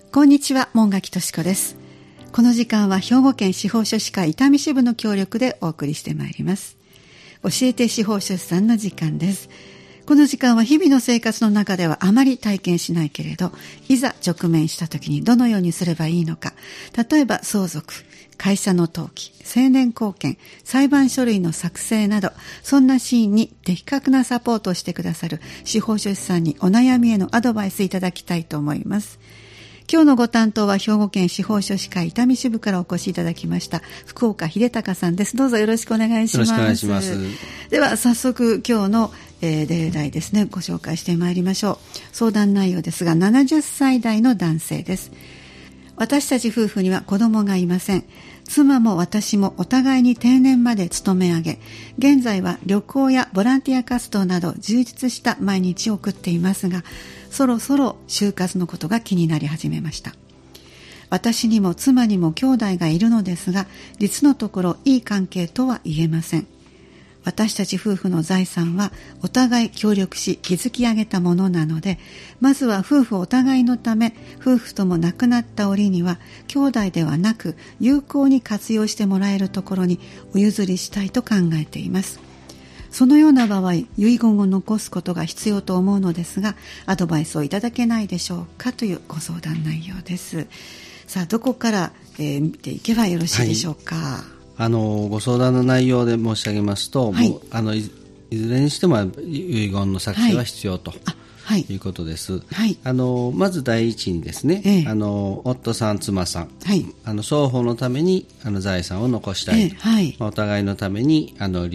こんにちは、門垣敏子です。この時間は兵庫県司法書士会伊丹支部の協力でお送りしてまいります。教えて司法書士さんの時間です。この時間は日々の生活の中ではあまり体験しないけれど、いざ直面した時にどのようにすればいいのか、例えば相続、会社の登記、成年後見、裁判書類の作成など、そんなシーンに的確なサポートをしてくださる司法書士さんにお悩みへのアドバイスいただきたいと思います。今日のご担当は兵庫県司法書士会伊丹支部からお越しいただきました福岡秀隆さんです。どうぞよろしくお願いします。 よろしくお願いします。 では早速今日の例題ですね、ご紹介してまいりましょう。相談内容ですが、70歳代の男性です。私たち夫婦には子供がいません。妻も私もお互いに定年まで勤め上げ、現在は旅行やボランティア活動など充実した毎日を送っていますが、そろそろ就活のことが気になり始めました。私にも妻にも兄弟がいるのですが、実のところいい関係とは言えません。私たち夫婦の財産はお互い協力し築き上げたものなので、まずは夫婦お互いのため、夫婦とも亡くなった折には兄弟ではなく有効に活用してもらえるところにお譲りしたいと考えています。そのような場合、遺言を残すことが必要と思うのですが、アドバイスをいただけないでしょうかというご相談内容です。さあ、どこから、見ていけばよろしいでしょうか。 ご相談の内容で申し上げますと、 はい、 もういずれにしても遺言の作成は必要と、いうことです。 はい、 まず第一にですね、夫さん妻さん、双方のために財産を残したい、お互いのために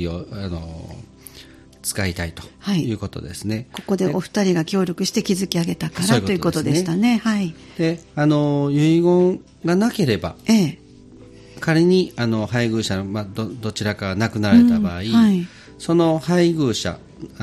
使いたいということですね。 ここでお二人が協力して築き上げたからということでしたね。 で、遺言がなければ、仮に配偶者の、どちらかが亡くなられた場合、その配偶者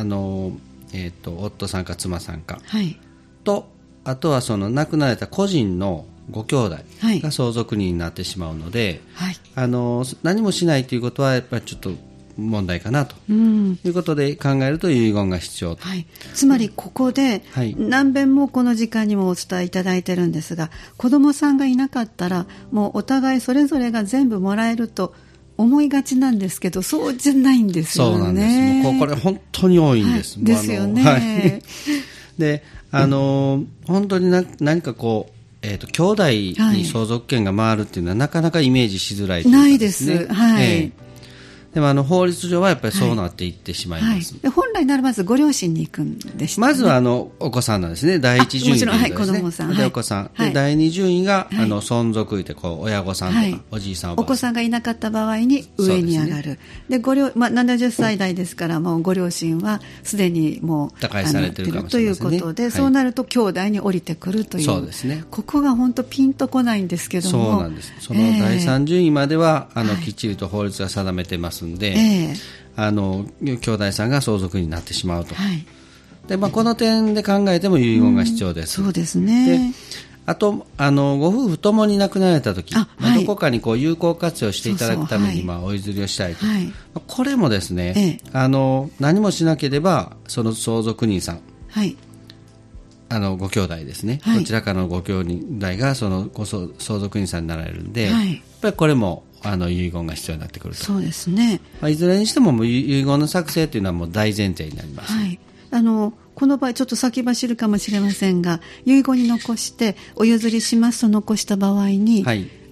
夫さんか妻さんか、とあとはその亡くなられた個人のご兄弟が相続人になってしまうので、何もしないということはやっぱりちょっと問題かなということで考えると遺言が必要と、 つまりここで何遍もこの時間にもお伝えいただいてるんですが、子供さんがいなかったらもうお互いそれぞれが全部もらえると思いがちなんですけど、そうじゃないんですよね。 そうなんです。もうこれ本当に多いんです。 ですよね。 で、本当に何かこう兄弟に相続権が回るっていうのはなかなかイメージしづらいというかですね。 ないです。 でも法律上はやっぱりそうなっていってしまいます。 本来ならまずご両親に行くんでしたね。 まずはお子さんなんですね。第一順位ですね。 子供さん。 でお子さん。で第二順位が存続いて親御さんとかおじいさんおばあさん。 お子さんがいなかった場合に上に上がる。で70歳代ですからもうご両親はすでにもう他界されてるかもしれませんね。 ということで、そうなると兄弟に降りてくるという。 そうですね。 ここが本当ピンとこないんですけども。 そうなんです。その第三順位まではきっちりと法律が定めてますんで、兄弟さんが相続になってしまうと。でこの点で考えても遺言が必要です。 そうですね。 であとご夫婦ともに亡くなられたとき、どこかに有効活用していただくためにお譲りをしたいと、これもですね、何もしなければその相続人さん、ご兄弟ですね、どちらかのご兄弟がその相続人さんになられるんで、やっぱりこれも遺言が必要になってくると。 そうですね。 いずれにしても遺言の作成というのはもう大前提になります。 この場合ちょっと先走るかもしれませんが、遺言に残してお譲りしますと残した場合に、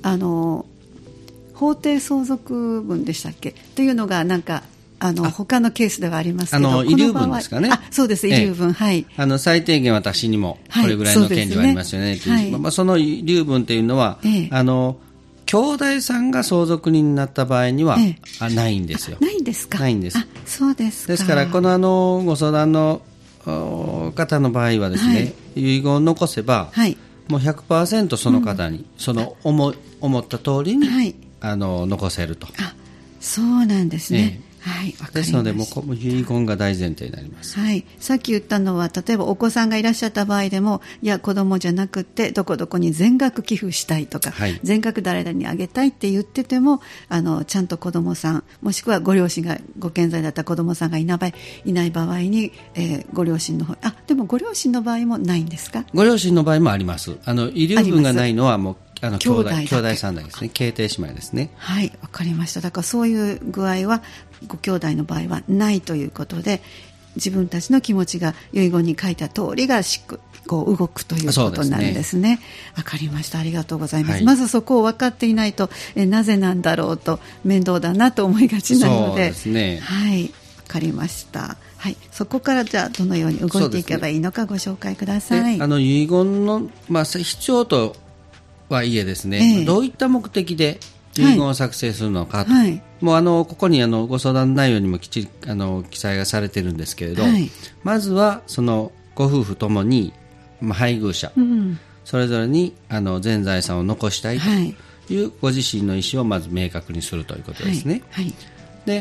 法定相続分でしたっけというのがなんか他のケースではありますけど、 遺留分ですかね。 そうです、遺留分。 最低限私にもこれぐらいの権利はありますよね。その遺留分というのは、兄弟さんが相続人になった場合には、ないんですよ。 ないんですか。 ないんです。 そうですか。 ですからこのご相談の方の場合はですね、遺言を残せば、もう 100% その方に、その思った通りに、残せると。 そうなんですね。 はい、わかりました。 ですのでもう遺言が大前提になります。 はい、さっき言ったのは例えばお子さんがいらっしゃった場合でも、いや子供じゃなくてどこどこに全額寄付したいとか、はい、全額誰々にあげたいって言っててもちゃんと子供さんもしくはご両親がご健在だった子供さんがいない場合に、ご両親の方でもご両親の場合もないんですか？ ご両親の場合もあります。遺留分がないのはもう兄弟三代ですね。兄弟姉妹ですね。はい、 わかりました。だからそういう具合はご兄弟の場合はないということで、自分たちの気持ちが遺言に書いた通りがこう動くということなんですね。わかりました。ありがとうございます。はい、まずそこを分かっていないとなぜなんだろうと面倒だなと思いがちなので、 そうですね。 はい、わかりました。はい、そこからじゃあどのように動いていけばいいのかご紹介ください。 遺言の、必要とはいえですね、どういった目的で遺言を作成するのかと、はい、もうここにご相談内容にもきっちり記載がされているんですけれど、はい、まずはそのご夫婦ともに、配偶者、それぞれに全財産を残したいというご自身の意思をまず明確にするということですね。はいはい、で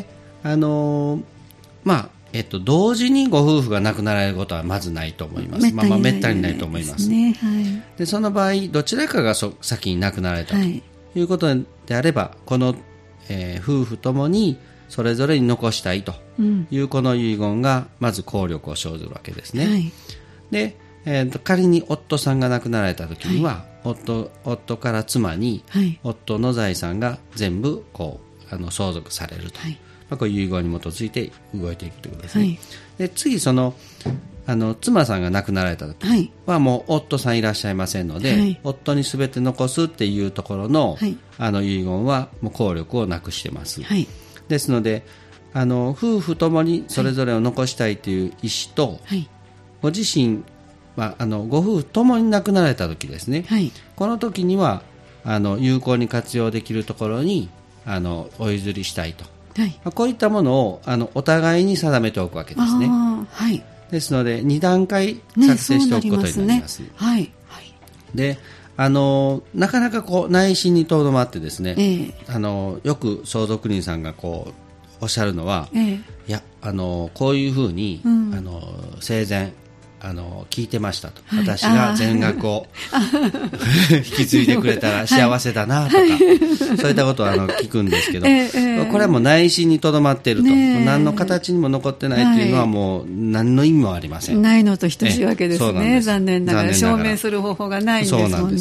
同時にご夫婦が亡くなられることはまずないと思います。めったにないと思います。でその場合どちらかが先に亡くなられたということであれば、この、夫婦ともにそれぞれに残したいというこの遺言がまず効力を生ずるわけですね。はい、で、仮に夫さんが亡くなられた時には、はい、夫から妻に、はい、夫の財産が全部相続されると、はい、こういう遺言に基づいて動いていくということですね。はい、で次妻さんが亡くなられた時はもう夫さんいらっしゃいませんので、はい、夫に全て残すっていうところの、はい、遺言はもう効力をなくしてます。はい、ですので夫婦ともにそれぞれを残したいという意思と、はい、ご自身はご夫婦ともに亡くなられた時ですね、はい、この時には有効に活用できるところにお譲りしたいと、はい、こういったものをお互いに定めておくわけですね。はい、ですので2段階作成しておくことになります。はいはい、でなかなか内心にとどまってですね、よく相続人さんがおっしゃるのは、いやこういうふうに、生前聞いてましたと、はい、私が全額を引き継いでくれたら幸せだなとか、はい、そういったことを聞くんですけど、これはもう内心にとどまっていると、何の形にも残ってないというのはもう何の意味もありません。 ないのと等しいわけですね。残念ながら証明する方法がないんですもんね。そうなんです。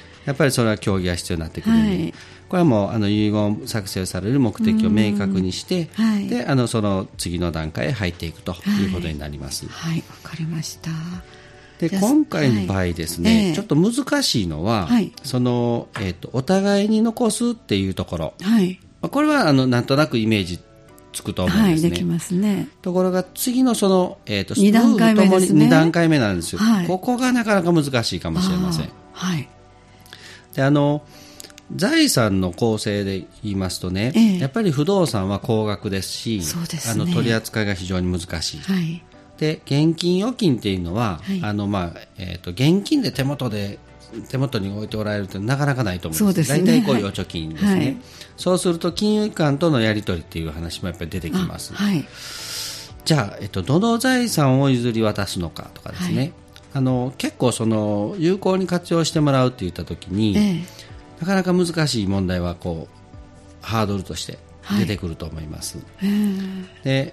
やっぱりそれは協議が必要になってくるので、はい、これはもう遺言作成される目的を明確にして、はい、でその次の段階へ入っていくということになります。 はい、わかりました。 で今回の場合ですね、ちょっと難しいのは、お互いに残すっていうところ、はい、これはなんとなくイメージつくと思うんですね。 はい、できますね。 ところが次の 2段階目ですね。 2段階目なんですよ。はい、ここがなかなか難しいかもしれません。はい、で財産の構成で言いますとね、やっぱり不動産は高額ですし、そうですね、取り扱いが非常に難しい。はい、で現金預金っていうのは、はい、現金で手元に置いておられるとなかなかないと思うんです。大体こういう預貯金ですね。はい、そうすると金融機関とのやり取りっていう話もやっぱり出てきます。はい、じゃあ、どの財産を譲り渡すのかとかですね、はい、結構有効に活用してもらうっていった時に、なかなか難しい問題はハードルとして出てくると思います。はい、で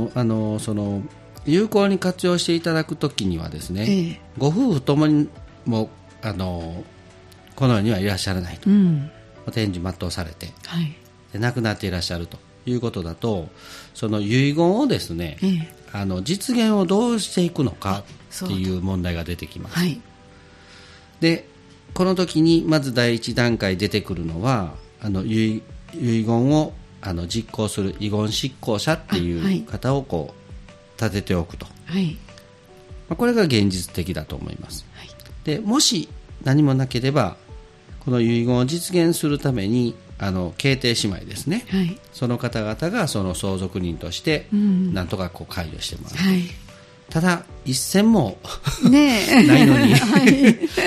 有効に活用していただくときにはですね、ご夫婦ともにもこの世にはいらっしゃらないと、天寿全うされて、はい、で亡くなっていらっしゃるということだと、その遺言をですね、実現をどうしていくのかっていう問題が出てきます。はい、でこの時にまず第一段階出てくるのは遺言を実行する遺言執行者っていう方を立てておくと、はい、これが現実的だと思います。はい、でもし何もなければこの遺言を実現するために継承姉妹ですね、はい、その方々がその相続人としてなんとか関与してもらう、はい、ただ一銭もないのに、はい、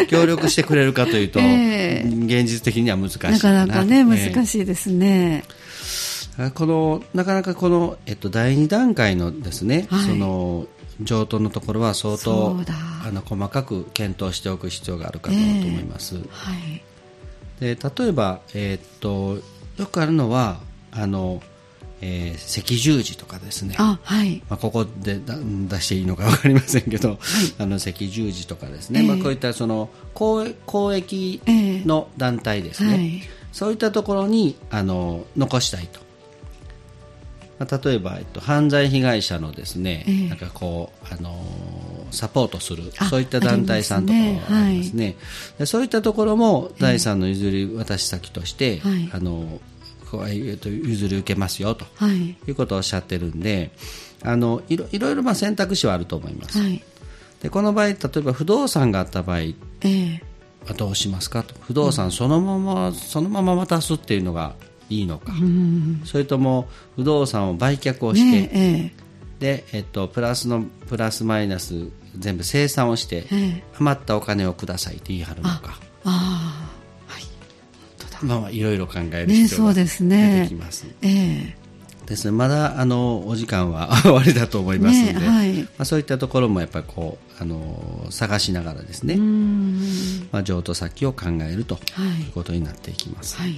協力してくれるかというと、現実的には難しいなかなかね、難しいですね。 なかなかこの、第2段階のですね、 はい、 その譲渡のところは相当細かく検討しておく必要があるかと思います。 はい、 で例えば、よくあるのは赤十字とかですね、 はい、 ここで出していいのか分かりませんけど、はい、赤十字とかですね、こういったその公益の団体ですね、はい、そういったところに残したいと。例えば、犯罪被害者のですね、なんかこうサポートするそういった団体さんとかがありますね。はい、でそういったところも財産の譲り渡し先として、譲り受けますよということをおっしゃってるんで、いろいろ選択肢はあると思います。はい、でこの場合、例えば不動産があった場合、どうしますかと。不動産そのまま渡すっていうのがいいのか、それとも不動産を売却をして、でプラスマイナス全部清算をして、余ったお金をくださいと言い張るのか、いろいろ考える必要が出てきます。ですね、まだお時間は終わりだと思いますので、はい、そういったところもやっぱりこう探しながらですね、譲渡先を考えるということになっていきます。はい、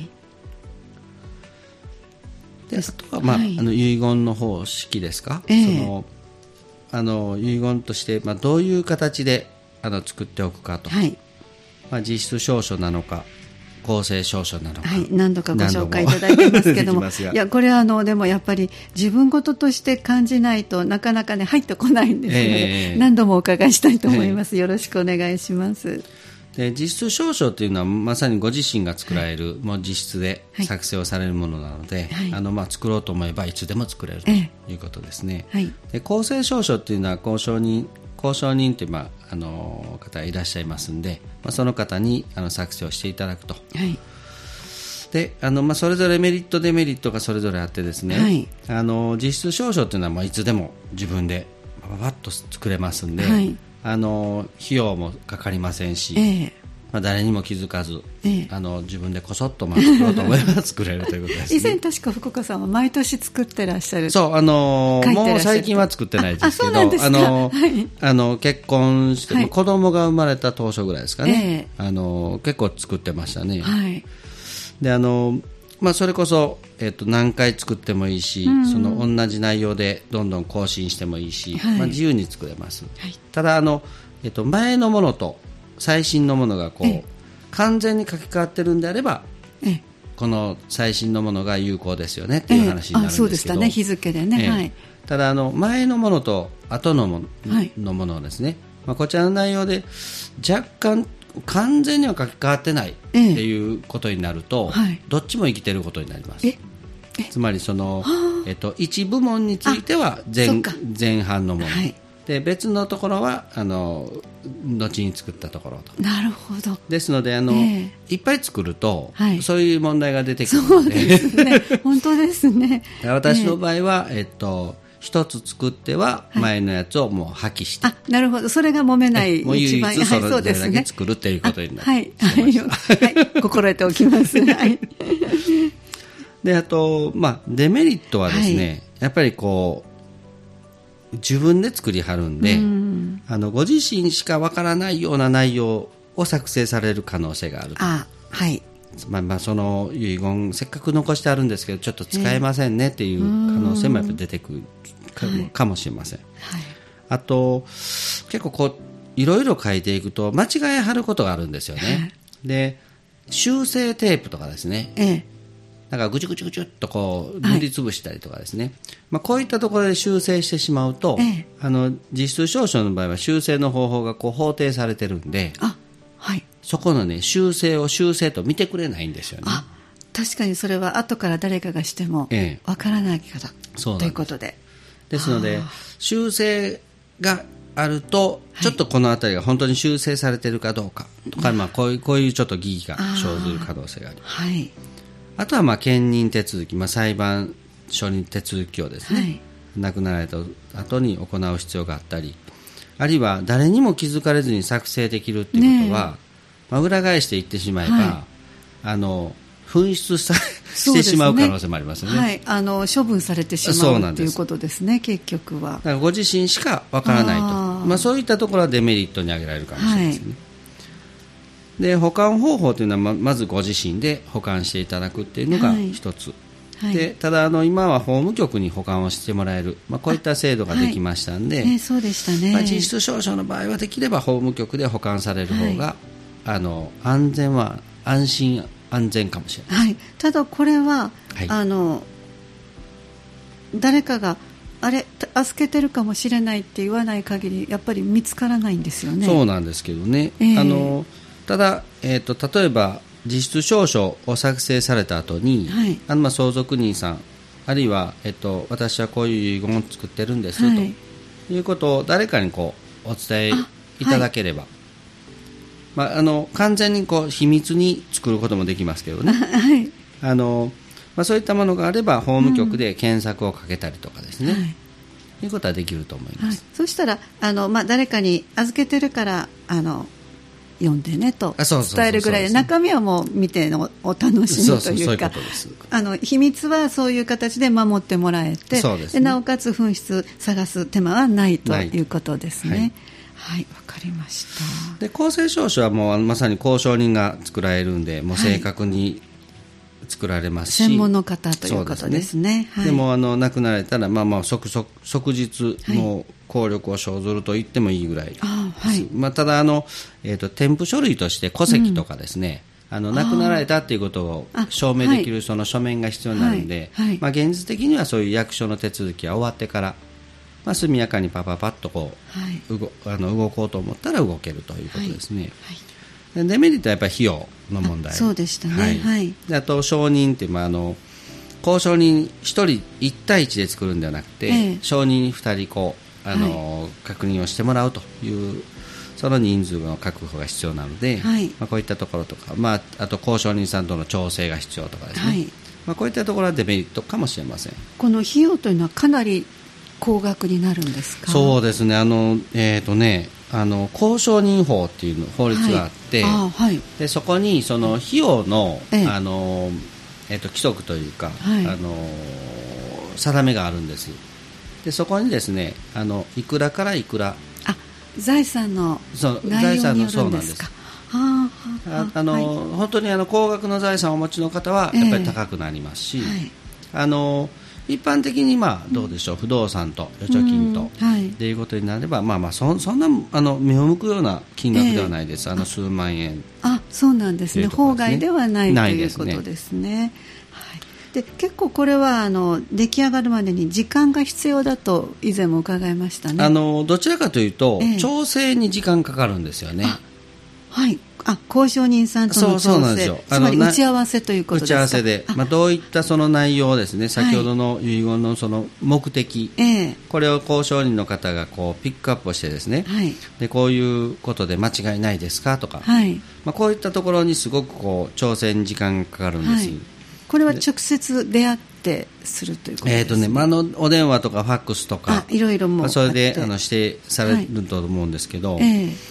であとは、遺言の方式ですか、遺言として、どういう形で作っておくかと、はい、実質証書なのか公正証書なのか、はい、 何度かご紹介いただいてますけどもいやこれはでもやっぱり自分事として感じないとなかなかね入ってこないんですので、何度もお伺いしたいと思います。よろしくお願いします。 で実質証書というのはまさにご自身が作られる、もう実質で作成をされるものなので、作ろうと思えばいつでも作れるということですね。で公正証書というのは交渉人という方いらっしゃいますので、その方に作成をしていただくと。はい、でそれぞれメリットデメリットがそれぞれあってですね、はい、実質証書というのは、いつでも自分でパパッと作れますんで、はい、費用もかかりませんし、誰にも気づかず、自分でこそっと作ろうと思えば作れるということですね。 以前確か福岡さんは毎年作ってらっしゃる。 そうもう最近は作ってないですけど、結婚して、はい、子供が生まれた当初ぐらいですかね、結構作ってましたね。はい、でそれこそ、何回作ってもいいし、その同じ内容でどんどん更新してもいいし、はい、自由に作れます。はい、ただ前のものと最新のものが完全に書き換わってるんであれば、この最新のものが有効ですよねっていう話になるんですけど、 そうでしたね、日付でね。はい、 ただ前のものと後のものをですね、こちらの内容で若干完全には書き換わってないっていうことになると、どっちも生きてることになります。つまりその、一部門については前半のもの、で別のところは後に作ったところと。 なるほど。 ですのでいっぱい作ると、そういう問題が出てくるので、 そうですね、本当ですね。 私の場合は、一つ作っては前のやつをもう破棄して、 なるほど、それが揉めないもう唯一それだけ作るということになります。 心得ておきます。はい、 であと、デメリットはですね、やっぱり自分で作りはるんで、ご自身しかわからないような内容を作成される可能性があると。 はい、 その遺言せっかく残してあるんですけどちょっと使えませんねっていう可能性もやっぱ出てくるかもしれません。はい、あと結構いろいろ書いていくと間違えはることがあるんですよね。で修正テープとかですね、なんかぐちゅぐちゅぐちゅっと塗りつぶしたりとかですね、こういったところで修正してしまうと、実質証書の場合は修正の方法が法定されてるんで、そこのね修正を修正と見てくれないんですよね。 確かにそれは後から誰かがしてもわからない方、ということで。 ですので修正があるとちょっとこのあたりが本当に修正されているかどうかとか、こういうちょっと疑義が生ずる可能性があります。あとは兼任手続き、裁判所に手続きをですね、亡くなられた後に行う必要があったり、あるいは誰にも気づかれずに作成できるということは、裏返して言ってしまえば、紛失してしまう可能性もありますよね。 はい、処分されてしまうということですね、結局は。だからご自身しかわからないと、そういったところはデメリットに挙げられるかもしれないですね。はい、で保管方法というのはまずご自身で保管していただくっていうのが一つ、はい、でただ今は法務局に保管をしてもらえる、こういった制度ができましたんで、 そうでしたね。 実質証書の場合はできれば法務局で保管される方が、安全は安心安全かもしれない、はい、 ただこれは、誰かがあれ預けてるかもしれないって言わない限りやっぱり見つからないんですよね。 そうなんですけどね、ただ、例えば実質証書を作成された後に、はい、相続人さんあるいは、私はこういう遺言を作ってるんです、はい、ということを誰かにお伝えいただければ、完全に秘密に作ることもできますけどね、はい、そういったものがあれば法務局で検索をかけたりとかですね、はい、いうことはできると思います、はい、 そしたら誰かに預けてるから読んでねと伝えるぐらいで、中身はもう見てのお楽しみというか、秘密はそういう形で守ってもらえて、でなおかつ紛失探す手間はないということですね。はい、わかりました。 で公正証書はもうまさに公証人が作られるんで、もう正確に作られますし、 専門の方ということですね。 でも亡くなられたら、即日もう効力を生ずると言ってもいいぐらいです。ただ添付書類として戸籍とかですね、亡くなられたということを証明できるその書面が必要になるので、現実的にはそういう役所の手続きが終わってから、速やかにパッと動こうと思ったら動けるということですね。デメリットはやっぱり費用の問題。 そうでしたね。 であと証人って公証人1人1対1で作るんではなくて、証人2人確認をしてもらうというその人数の確保が必要なので、こういったところとか、あと公証人さんとの調整が必要とかですね、こういったところはデメリットかもしれません。 この費用というのはかなり高額になるんですか？ そうですね、公証人法っていう法律があって、でそこにその費用の、規則というか、定めがあるんです。でそこにですね、いくらからいくら、 財産の内容によるんですか？ 本当に高額の財産をお持ちの方はやっぱり高くなりますし、一般的にどうでしょう、不動産と預貯金と、っていうことになれば、そんな目を向くような金額ではないです。数万円。 そうなんですね。法外ではないということですね。で結構これは出来上がるまでに時間が必要だと以前も伺いましたね。 どちらかというと、調整に時間かかるんですよね。 交渉人さんとの調整、つまり打ち合わせということですか？ 打ち合わせで、どういったその内容をですね、先ほどの遺言のその目的、これを交渉人の方がピックアップをしてですね、でこういうことで間違いないですかとか、こういったところにすごく調整に時間がかかるんです。 これは直接出会ってするということですね。 お電話とかファックスとかいろいろもそれで指定されると思うんですけど、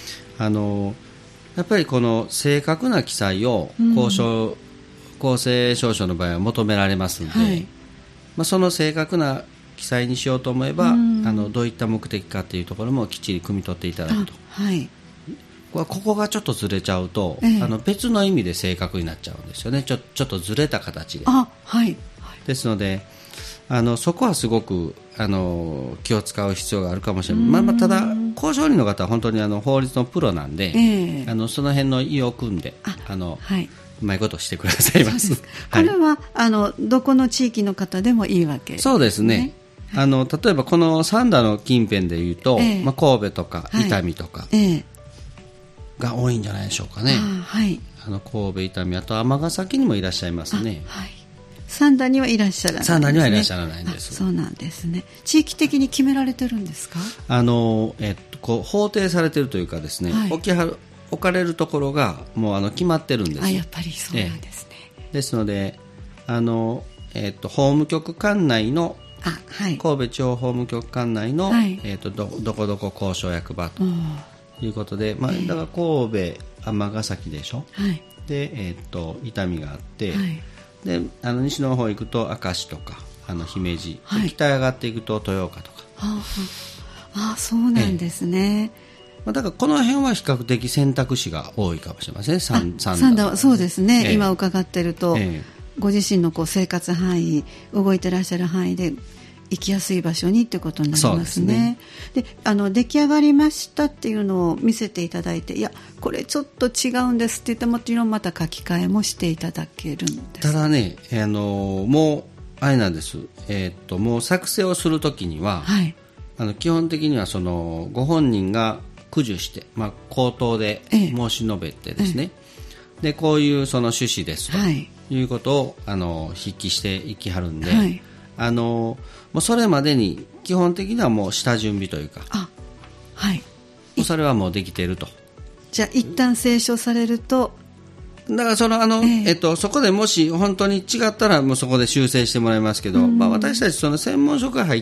やっぱりこの正確な記載を公正証書の場合は求められますので、その正確な記載にしようと思えば、どういった目的かというところもきっちり汲み取っていただくと、ここがちょっとずれちゃうと、別の意味で正確になっちゃうんですよね。ちょっとずれた形で。ですのでそこはすごく気を使う必要があるかもしれない。ただ交渉人の方は本当に法律のプロなんで、その辺の意を組んでうまいことしてくださいます。 これはどこの地域の方でもいいわけですね。 そうですね。例えばこの三田の近辺でいうと、神戸とか伊丹とかが多いんじゃないでしょうかね。神戸、伊丹、あと尼崎にもいらっしゃいますね。 三田にはいらっしゃらないんですね。 三田にはいらっしゃらないんです。 そうなんですね。地域的に決められてるんですか？ 法定されてるというかですね、置かれるところがもう決まってるんです。 やっぱりそうなんですね。 ですので法務局管内の神戸地方法務局管内の、どこどこ交渉役場ということで、だから神戸、尼崎でしょ、で、伊丹があって、 で西の方行くと明石とか姫路、北へ上がっていくと豊岡とか、 そうなんですね。 だからこの辺は比較的選択肢が多いかもしれません。三田はそうですね、今伺ってると、ご自身の生活範囲、動いてらっしゃる範囲で行きやすい場所にということになりますね。で、出来上がりましたっていうのを見せていただいて、いやこれちょっと違うんですって言ってもちろんまた書き換えもしていただけるんです。 ただね、もうあれなんです、もう作成をするときには、基本的にはご本人が駆除して、口頭で申し述べてですね、でこういう趣旨ですということを筆記していきはるんで、もうそれまでに基本的にはもう下準備というか、それはもうできていると。 じゃあ一旦清書されると、 だからそこでもし本当に違ったらもうそこで修正してもらいますけど、私たち専門職が入って、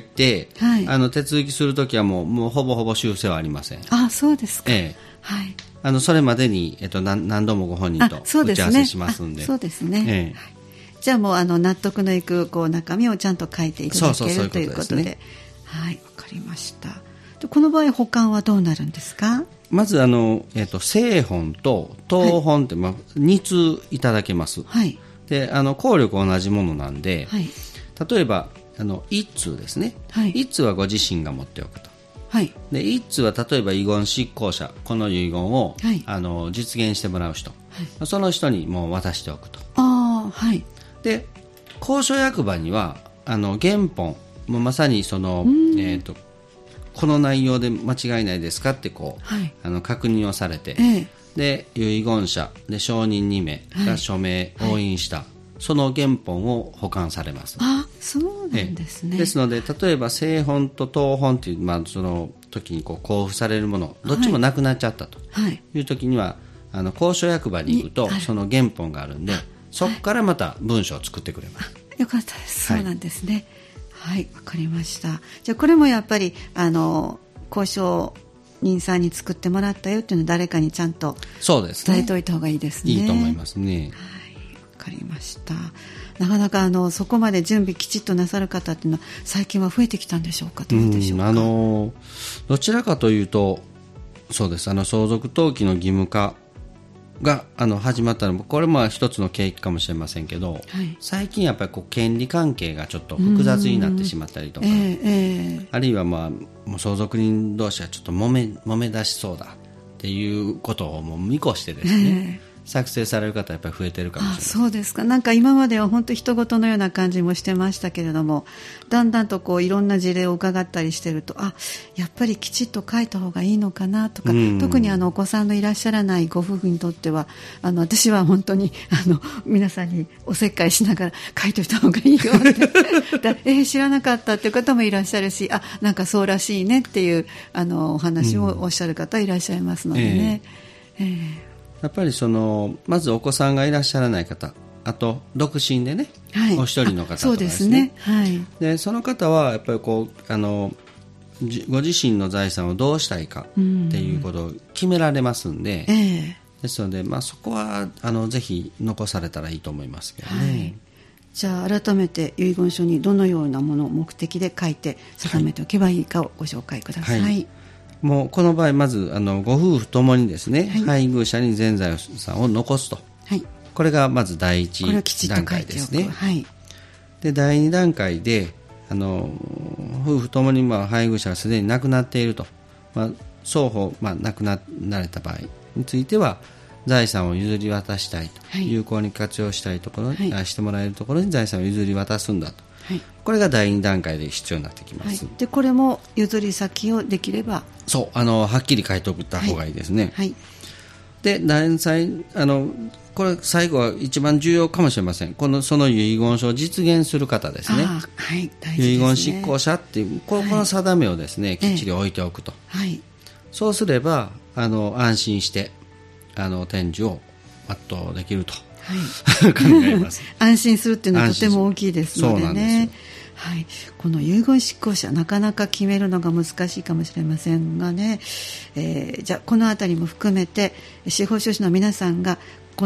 手続きするときはもうほぼほぼ修正はありません。 そうですか。 それまでに、何度もご本人と打ち合わせしますんで。 そうですね。じゃあもう納得のいく中身をちゃんと書いていただけるということで、わかりました。でこの場合保管はどうなるんですか？ まず正本と当本って、2通いただけます。で効力同じものなんで、例えば1通ですね、1通はご自身が持っておくと。で1通は例えば遺言執行者、この遺言を、実現してもらう人、その人にもう渡しておくと。で公所役場には原本もうまさにこの内容で間違いないですかって確認をされて、で遺言者で証人2名が署名、押印した、その原本を保管されます。 そうなんですね。 ですので例えば正本と当本という、その時に交付されるものどっちもなくなっちゃったという時には、公所役場に行くとその原本があるんで、そこからまた文章を作ってくれます。 よかったです。そうなんですね。わかりました。じゃあこれもやっぱり交渉人さんに作ってもらったよっていうのを誰かにちゃんと伝えておいた方がいいですね。 いいと思いますね。 わかりました。なかなかそこまで準備きちっとなさる方っていうのは最近は増えてきたんでしょうか？どうでしょうか？ どちらかというとそうです。相続登記の義務化が始まったのもこれも一つの契機かもしれませんけど、最近やっぱり権利関係がちょっと複雑になってしまったりとか、あるいはもう相続人同士はちょっと揉め出しそうだっていうことをもう見越してですね、作成される方はやっぱり増えてるかもしれない。 そうですか。なんか今までは本当人事のような感じもしてましたけれども、だんだんといろんな事例を伺ったりしてると、やっぱりきちっと書いた方がいいのかなとか、特にお子さんのいらっしゃらないご夫婦にとっては私は本当に皆さんにおせっかいしながら書いておいた方がいいよって知らなかったっていう方もいらっしゃるし、なんかそうらしいねっていうお話をおっしゃる方いらっしゃいますのでね。 やっぱりまずお子さんがいらっしゃらない方、あと独身でね、お一人の方とかですね。でその方はやっぱりご自身の財産をどうしたいかっていうことを決められますんで、ですので、そこはぜひ残されたらいいと思いますけどね。 じゃあ改めて遺言書にどのようなものを目的で書いて定めておけばいいかをご紹介ください。 もうこの場合まずご夫婦ともにですね、配偶者に全財産を残すと、これがまず第一段階ですね。で第二段階で夫婦ともに配偶者がすでに亡くなっていると、双方、亡くなられた場合については財産を譲り渡したいと、有効に活用したいところに、してもらえるところに財産を譲り渡すんだと、これが第2段階で必要になってきます。 でこれも譲り先をできればはっきり書いておいた方がいいですね。でこれ最後は一番重要かもしれません。その遺言書を実現する方ですね。遺言執行者っていうこの定めをですね、きっちり置いておくと、そうすれば安心して天寿を全うできると、考えます。 安心するっていうのはとても大きいですのでね。この遺言執行者なかなか決めるのが難しいかもしれませんがね、じゃあこのあたりも含めて司法書士の皆さんがこの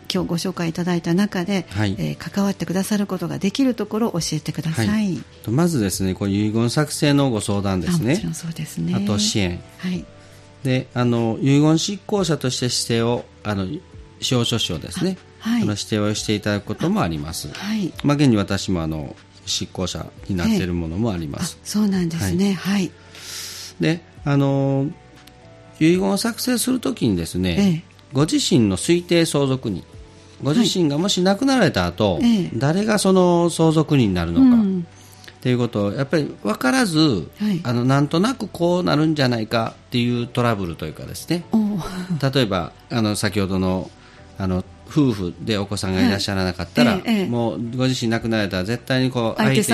今日ご紹介いただいた中で、関わってくださることができるところを教えてください。 まずですね、こう遺言作成のご相談ですね。 もちろんそうですね。 あと支援、で遺言執行者として指定を司法書士をですね、指定をしていただくこともあります。現に私も執行者になっているものもあります。 そうなんですね。 で遺言を作成するときにですね、ご自身の推定相続人、ご自身がもし亡くなられた後、誰がその相続人になるのか、っていうことをやっぱり分からず、なんとなくこうなるんじゃないかっていうトラブルというかですね、例えば先ほどの夫婦でお子さんがいらっしゃらなかったら、もうご自身亡くなられたら絶対にこう相手に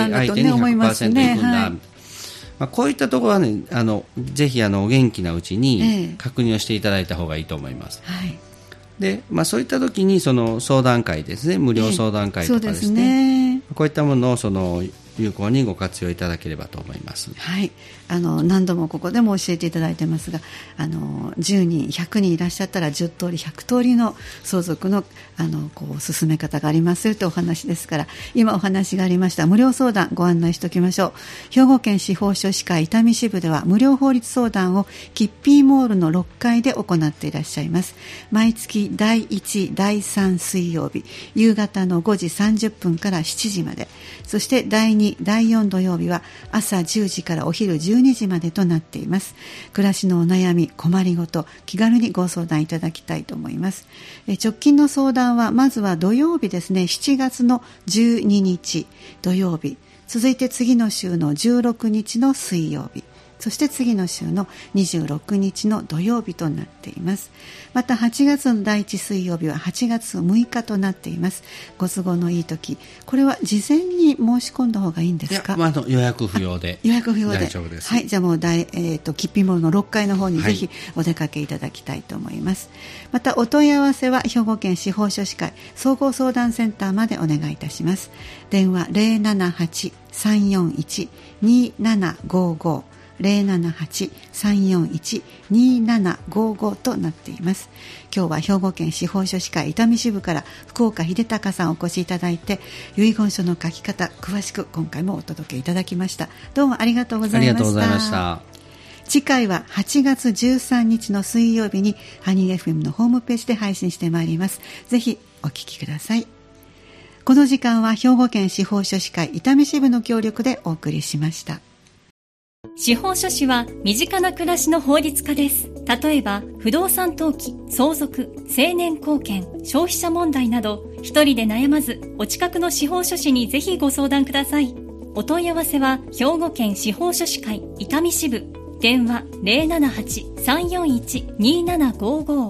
100% いくんだ、こういったところはね、ぜひお元気なうちに確認をしていただいた方がいいと思います。でそういった時にその相談会ですね、無料相談会とかですね、こういったものを有効にご活用いただければと思います。 何度もここでも教えていただいてますが、10人100人いらっしゃったら10通り100通りの相続の進め方がありますよというお話ですから、今お話がありました無料相談ご案内しておきましょう。兵庫県司法書士会伊丹支部では無料法律相談をキッピーモールの6階で行っていらっしゃいます。毎月第1、第3水曜日夕方の5時30分から7時まで、そして第2、第4土曜日は朝10時からお昼12時までとなっています。暮らしのお悩み、困りごと、気軽にご相談いただきたいと思います。直近の相談はまずは土曜日ですね、7月の12日土曜日、続いて次の週の16日の水曜日、そして次の週の26日の土曜日となっています。また8月の第1水曜日は8月6日となっています。ご都合のいい時、これは事前に申し込んだ方がいいんですか？ 予約不要で大丈夫です。 じゃあもうキッピーモールの6階の方にぜひお出かけいただきたいと思います。またお問い合わせは兵庫県司法書士会総合相談センターまでお願いいたします。電話 078-341-2755078-341-2755 となっています。今日は兵庫県司法書士会伊丹支部から福岡秀隆さんお越しいただいて、遺言書の書き方詳しく今回もお届けいただきました。どうもありがとうございました。 ありがとうございました。 次回は8月13日の水曜日にハニー FM のホームページで配信してまいります。ぜひお聞きください。この時間は兵庫県司法書士会伊丹支部の協力でお送りしました。 司法書士は身近な暮らしの法律家です。例えば不動産登記、相続、成年後見、消費者問題など、一人で悩まずお近くの司法書士にぜひご相談ください。お問い合わせは兵庫県司法書士会伊丹支部、電話 078-341-2755